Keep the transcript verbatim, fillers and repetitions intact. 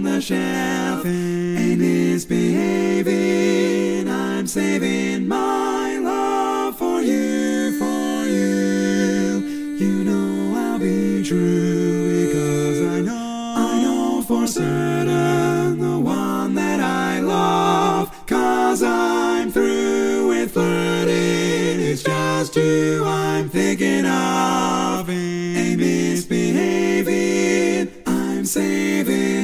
the shelf. Ain't misbehaving, I'm saving my love for you, for you. You know I'll be true because I know, I know for certain the one that I love. Cause I'm through with flirting, it's just you I'm thinking of. Ain't misbehaving, I'm saving